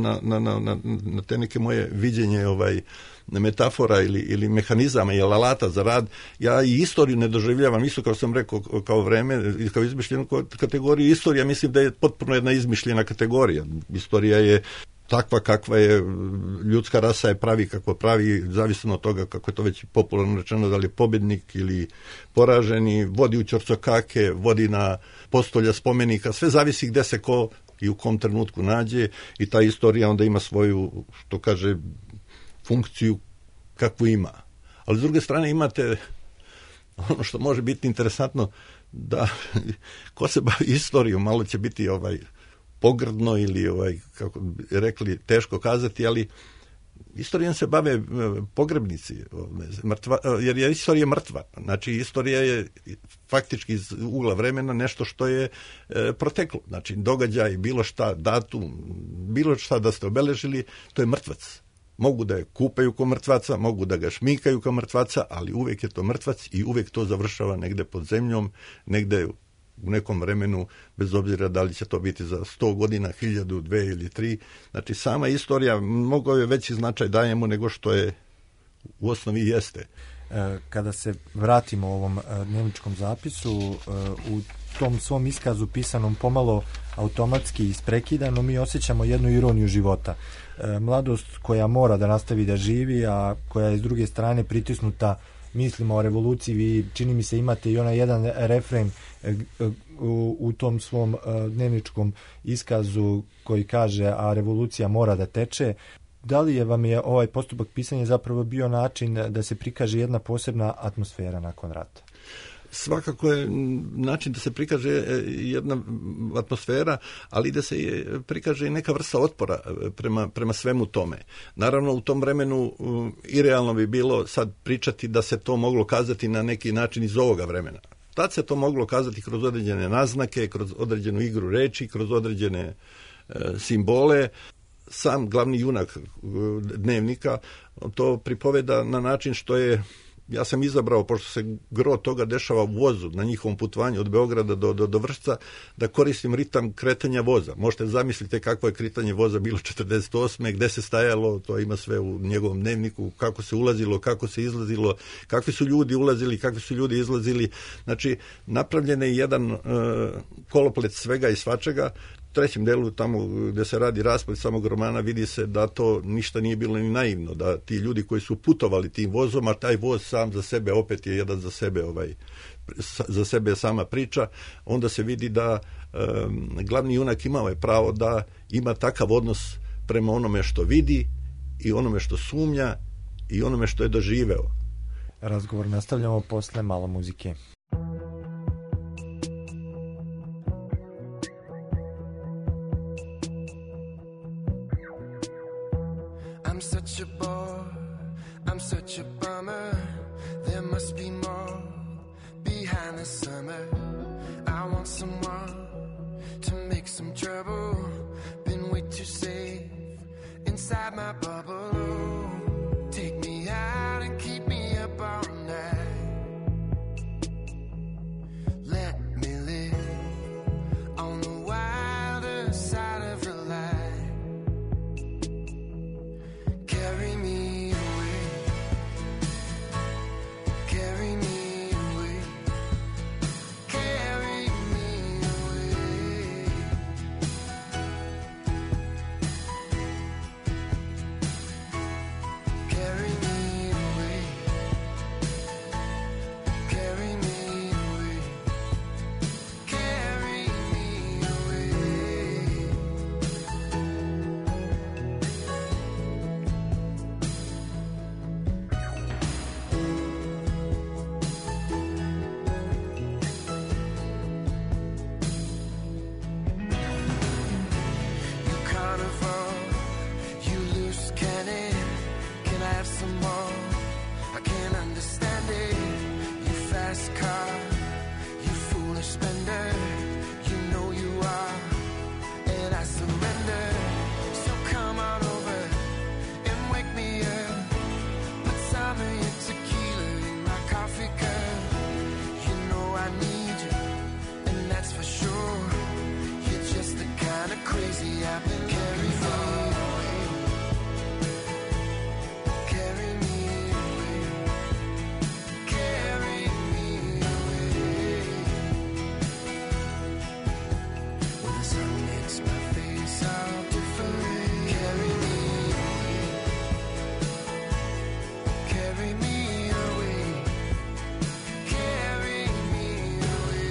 na te neke moje viđenje metafora ili mehanizama ili alata za rad. Ja i istoriju ne doživljavam, isto kao sam rekao, kao vreme, kao izmišljenu kategoriju. Istorija mislim da je potpuno jedna izmišljena kategorija. Istorija je takva kakva je, ljudska rasa je pravi kako pravi, zavisno od toga kako je to već popularno rečeno, da li je pobjednik ili poraženi, vodi u ćorcokake, vodi na postolja spomenika, sve zavisi gde se ko i u kom trenutku nađe i ta istorija onda ima svoju, što kaže, funkciju kakvu ima. Ali s druge strane imate ono što može biti interesantno, da ko se bavi istorijom, malo će biti pogrdno ili kako bi rekli, teško kazati, ali istorijom se bave pogrebnici, jer je istorija mrtva. Znači, istorija je faktički iz ugla vremena nešto što je proteklo. Znači, događaj, bilo šta, datum, bilo šta da ste obeležili, to je mrtvac. Mogu da je kupaju kao mrtvaca, mogu da ga šmikaju kao mrtvaca, ali uvijek je to mrtvac i uvijek to završava negde pod zemljom, negde u nekom vremenu, bez obzira da li će to biti za 100 godina, 1000, 2 ili 3. Znači, sama istorija mnogo je veći značaj dajemo nego što je u osnovi jeste. Kada se vratimo ovom dnevničkom zapisu, u tom svom iskazu pisanom pomalo automatski isprekidano, mi osjećamo jednu ironiju života. Mladost koja mora da nastavi da živi, a koja je s druge strane pritisnuta mislimo o revoluciji. Vi, čini mi se, imate i onaj jedan refren u tom svom dnevničkom iskazu koji kaže, a revolucija mora da teče. Da li vam je ovaj postupak pisanja zapravo bio način da se prikaže jedna posebna atmosfera nakon rata? svakako je način da se prikaže jedna atmosfera, ali da se prikaže i neka vrsta otpora prema svemu tome. Naravno, u tom vremenu irealno bi bilo sad pričati da se to moglo kazati na neki način iz ovoga vremena. Tad se to moglo kazati kroz određene naznake, kroz određenu igru reči, kroz određene simbole. Sam glavni junak dnevnika to pripoveda na način što je, ja sam izabrao, pošto se gro toga dešava u vozu na njihovom putovanju od Beograda do Vršca, da koristim ritam kretanja voza. Možete zamislite kakvo je kretanje voza bilo 48. gde se stajalo, to ima sve u njegovom dnevniku, kako se ulazilo, kako se izlazilo, kakvi su ljudi ulazili, kakvi su ljudi izlazili. Znači, napravljen je jedan koloplet svega i svačega. U trećem delu, tamo gde se radi rasplet samog romana, vidi se da to ništa nije bilo ni naivno, da ti ljudi koji su putovali tim vozom, a taj voz sam za sebe opet je jedan za sebe sama priča, onda se vidi da glavni junak imao je pravo da ima takav odnos prema onome što vidi i onome što sumnja i onome što je doživeo. Razgovor nastavljamo posle malo muzike. I'm such a bore, I'm such a bummer. There must be more behind the summer. I want someone to make some trouble. Been way too safe inside my bubble. Take me out and keep me up all night. Let me live on the wilder side of the light. Carry me away, carry me away, carry me away. Carry me away, carry me away, carry me away. You carnival, you loose cannon. Can I have some more? I can't understand it. You fast car, you foolish spender. You know you are, and I surrender. So come on over and wake me up. Put some of your tequila in my coffee cup. You know I need you, and that's for sure. You're just the kind of crazy I've been carrying away. Carry me away, carry me away. When the sun makes my face all different. Carry me away, carry me away, carry me away.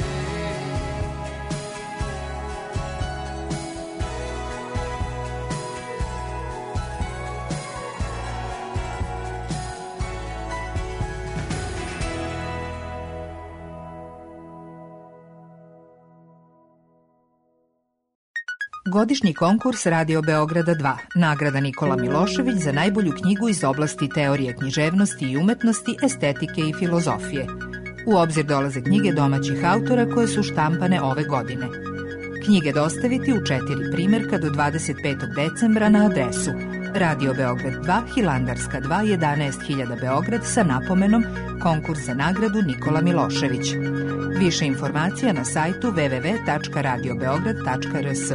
Godišnji konkurs Radio Beograda 2, nagrada Nikola Milošević za najbolju knjigu iz oblasti teorije književnosti i umetnosti, estetike i filozofije. U obzir dolaze knjige domaćih autora koje su štampane ove godine. Knjige dostaviti u 4 primjerka do 25. decembra na adresu Radio Beograd 2, Hilandarska 2, 11.000 Beograd sa napomenom konkurs za nagradu Nikola Milošević. Više informacija na sajtu www.radiobeograd.rs.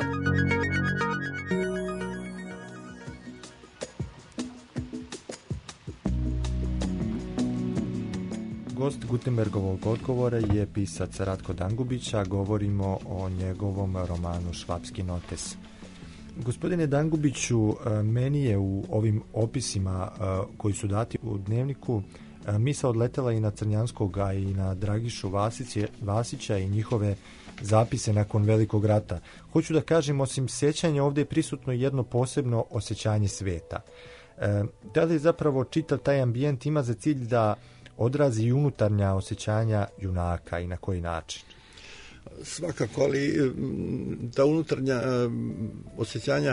Gost Gutenbergovog odgovora je pisac Ratko Dangubić, a govorimo o njegovom romanu Švapski notes. Gospodine Dangubiću, meni je u ovim koji su dati u dnevniku misao odletela i na Crnjanskoga i na Dragišu Vasića i njihove zapise nakon Velikog rata. Hoću da kažem, osim sjećanja, ovdje je prisutno jedno posebno osjećanje sveta. Da li zapravo čitav taj ambijent ima za cilj da odrazi i unutarnja osjećanja junaka i na koji način? Svakako, ali ta unutarnja osjećanja,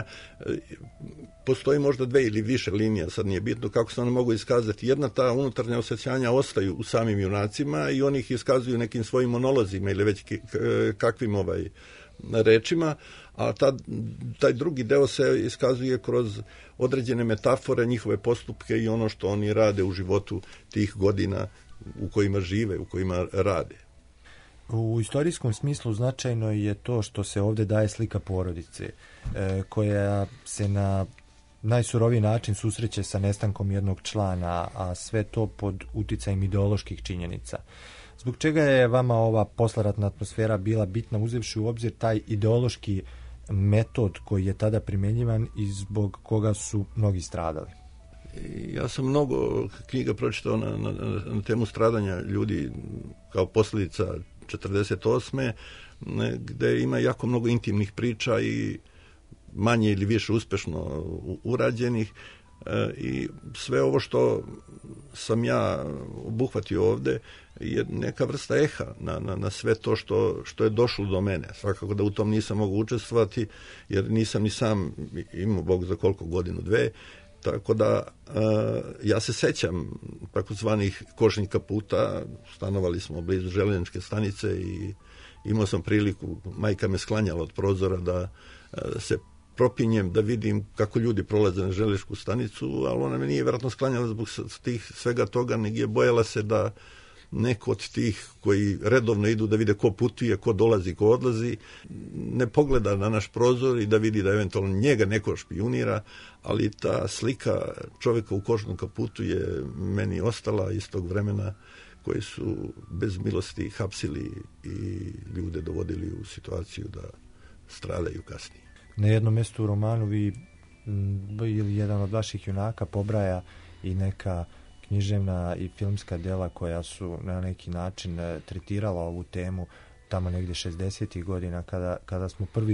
postoji možda 2 ili više linija, sad nije bitno kako se one mogu iskazati. Jedna, ta unutarnja osjećanja ostaju u samim junacima i oni ih iskazuju nekim svojim monolozima ili već kakvim rečima, a taj drugi deo se iskazuje kroz određene metafore, njihove postupke i ono što oni rade u životu tih godina u kojima žive, u kojima rade. U istorijskom smislu značajno je to što se ovdje daje slika porodice koja se na najsuroviji način susreće sa nestankom jednog člana, a sve to pod uticajem ideoloških činjenica. Zbog čega je vama ova posleratna atmosfera bila bitna, uzevši u obzir taj ideološki metod koji je tada primjenjivan i zbog koga su mnogi stradali? Ja sam mnogo knjiga pročitao na temu stradanja ljudi kao posljedica 48. gde ima jako mnogo intimnih priča i manje ili više uspešno urađenih i sve ovo što sam ja obuhvatio ovde je neka vrsta eha na sve to što je došlo do mene. Svakako da u tom nisam mogao učestvovati jer nisam ni sam imao Bog za koliko godinu, 2. Tako da ja se sećam takozvanih košnika puta, stanovali smo blizu željezničke stanice i imao sam priliku, majka me sklanjala od prozora da se propinjem, da vidim kako ljudi prolaze na željezničku stanicu, ali ona me nije vjerojatno sklanjala zbog svega toga, nego je bojala se da neko od tih koji redovno idu da vide ko putuje, ko dolazi, ko odlazi, ne pogleda na naš prozor i da vidi da eventualno njega neko špijunira, ali ta slika čovjeka u košnom kaputu je meni ostala iz tog vremena koji su bez milosti hapsili i ljude dovodili u situaciju da stradaju kasnije. Na jednom mjestu u romanu vi ili jedan od vaših junaka pobraja i neka književna i filmska dela koja su na neki način tretirala ovu temu tamo negdje 60. godina kada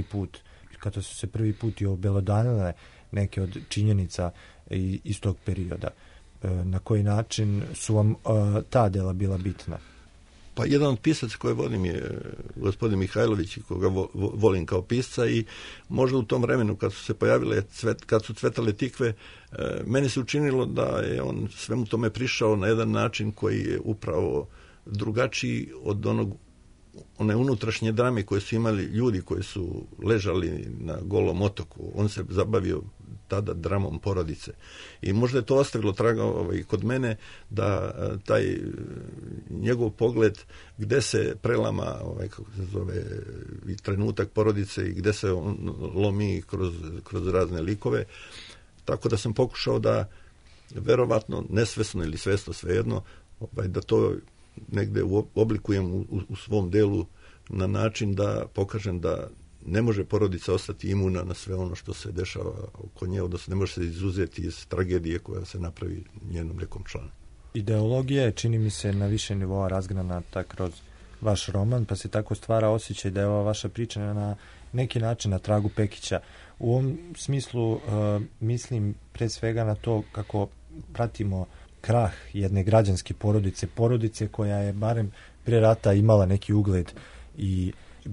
su se prvi put i obelodanile neke od činjenica iz tog perioda. Na koji način su vam ta dela bila bitna? Pa jedan od pisaca koje volim je gospodin Mihajlović, koga volim kao pisca i možda u tom vremenu kad su se pojavile, kad su cvetale tikve, meni se učinilo da je on svemu tome prišao na jedan način koji je upravo drugačiji od one unutrašnje drame koje su imali ljudi koji su ležali na Golom otoku. On se zabavio tada dramom porodice. I možda je to ostavilo traga kod mene da taj njegov pogled gde se prelama kako se zove i trenutak porodice i gde se on lomi kroz razne likove. Tako da sam pokušao da verovatno nesvesno ili svesno svejedno da to negde oblikujem u svom delu na način da pokažem da ne može porodica ostati imuna na sve ono što se dešava oko nje, odnosno ne može se izuzeti iz tragedije koja se napravi njenom nekom članu. Ideologija je, čini mi se, na više nivoa razgranata kroz vaš roman, pa se tako stvara osjećaj da je ova vaša priča na neki način na tragu Pekića. U ovom smislu mislim pre svega na to kako pratimo krah jedne građanske porodice koja je barem pre rata imala neki ugled i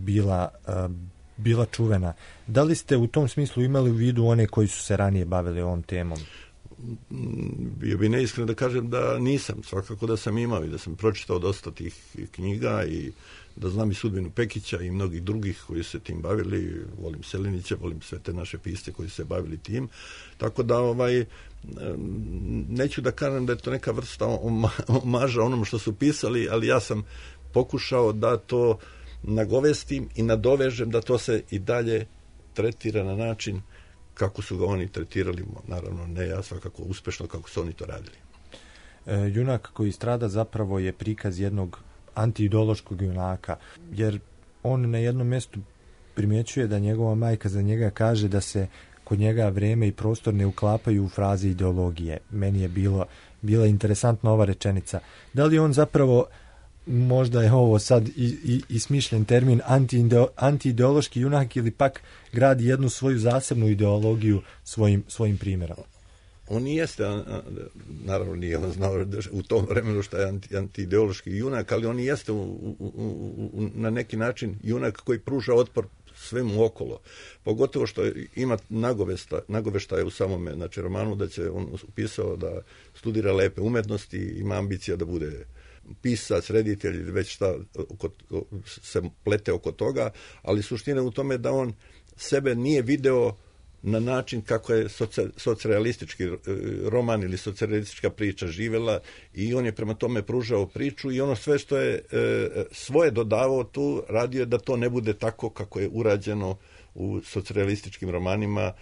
bila čuvena. Da li ste u tom smislu imali u vidu one koji su se ranije bavili ovom temom? Bio bi neiskreno da kažem da nisam. Svakako da sam imao i da sam pročitao dosta tih knjiga i da znam i sudbinu Pekića i mnogih drugih koji su se tim bavili. Volim Selinića, volim sve te naše pisce koji su se bavili tim. Tako da neću da kažem da je to neka vrsta omaža onom što su pisali, ali ja sam pokušao da to nagovestim i nadovežem da to se i dalje tretira na način kako su ga oni tretirali, naravno ne ja, svakako uspešno kako su oni to radili. Junak koji strada zapravo je prikaz jednog antiideološkog junaka, jer on na jednom mjestu primjećuje da njegova majka za njega kaže da se kod njega vreme i prostor ne uklapaju u fraze ideologije. Meni je bila interesantna ova rečenica. Da li on zapravo, možda je ovo sad i smišljen termin, antiideološki junak ili pak gradi jednu svoju zasebnu ideologiju svojim primjerom? on i jeste, naravno nije on znao u tom vremenu što je antiideološki junak, ali on i jeste na neki način junak koji pruža otpor svemu okolo. Pogotovo što ima nagoveštaje u samome romanu da će on upisao da studira lepe umetnosti, ima ambicija da bude pisac, reditelj ili već šta se plete oko toga, ali suština u tome da on sebe nije video na način kako je socrealistički roman ili socrealistička priča živela i on je prema tome pružao priču i ono sve što je svoje dodavao tu, radio je da to ne bude tako kako je urađeno u socrealističkim romanima.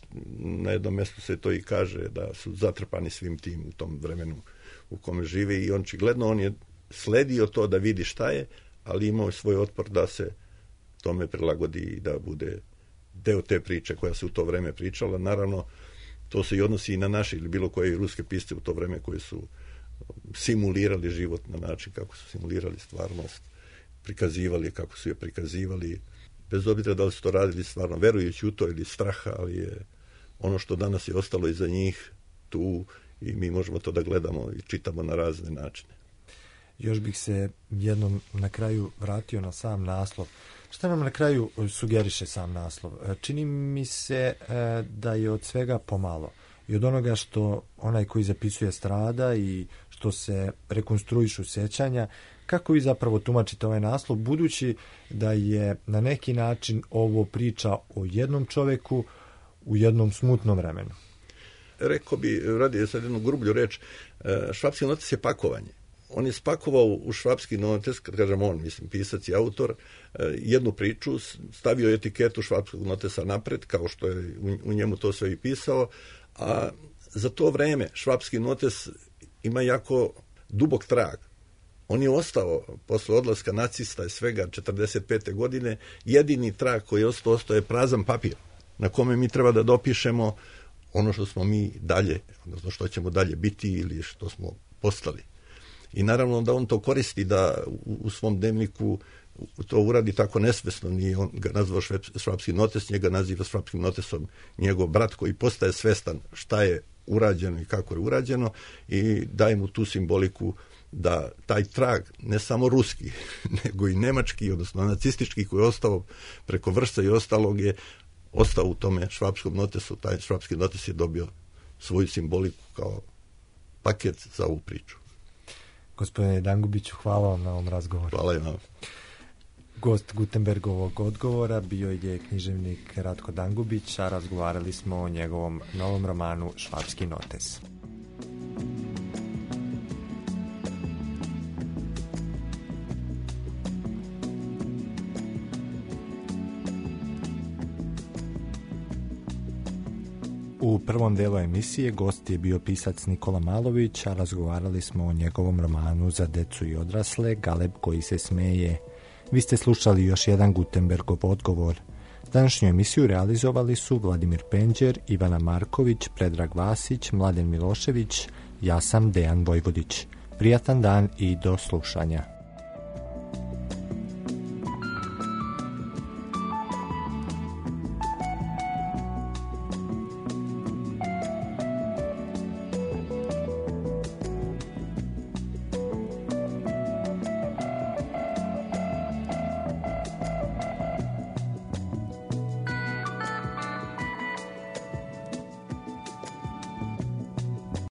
Na jednom mjestu se to i kaže da su zatrpani svim tim u tom vremenu u kome žive i očigledno on je sledio to da vidi šta je, ali imao svoj otpor da se tome prilagodi i da bude deo te priče koja se u to vreme pričala. Naravno, to se i odnosi i na naše ili bilo koje ruske pisce u to vreme koji su simulirali život na način kako su simulirali stvarnost, prikazivali kako su je prikazivali, bez obzira da li su to radili stvarno verujući u to ili straha, ali je ono što danas je ostalo iza njih tu i mi možemo to da gledamo i čitamo na razne načine. Još bih se jednom na kraju vratio na sam naslov. Šta nam na kraju sugeriše sam naslov? Čini mi se da je od svega pomalo. I od onoga što onaj koji zapisuje strada i što se rekonstruišu sećanja, kako vi zapravo tumačite ovaj naslov, budući da je na neki način ovo priča o jednom čoveku u jednom smutnom vremenu? Rekao bi, radi sad jednu grublju reč, Švapski notes je pakovanje. On je spakovao u Švapski notes, kad kažem on, mislim, pisac i autor, jednu priču, stavio etiketu Švapskog notesa napred, kao što je u njemu to sve i pisao, a za to vreme Švapski notes ima jako dubok trag. On je ostao, posle odlaska nacista i svega 45. godine, jedini trag koji je ostao je prazan papir, na kome mi treba da dopišemo ono što smo mi dalje, odnosno što ćemo dalje biti ili što smo postali. I naravno da on to koristi da u svom dnevniku to uradi tako nesvesno, nije on ga nazvao Švapski notes, njega naziva Švapskim notesom njegov brat koji postaje svestan šta je urađeno i kako je urađeno i daje mu tu simboliku da taj trag, ne samo ruski, nego i nemački, odnosno nacistički koji je ostao preko vrsta i ostalog je ostao u tome Švapskom notesu. Taj Švapski notes je dobio svoju simboliku kao paket za ovu priču. Gospodine Dangubiću, hvala vam na ovom razgovoru. Hvala i vam. Gost Gutenbergovog odgovora bio je književnik Ratko Dangubić, a razgovarali smo o njegovom novom romanu Švapski notes. U prvom delu emisije gost je bio pisac Nikola Malović, a razgovarali smo o njegovom romanu za decu i odrasle Galeb koji se smeje. Vi ste slušali još jedan Gutenbergov odgovor. Današnju emisiju realizovali su Vladimir Penđer, Ivana Marković, Predrag Vasić, Mladen Milošević, ja sam Dejan Vojvodić. Prijatan dan i do slušanja.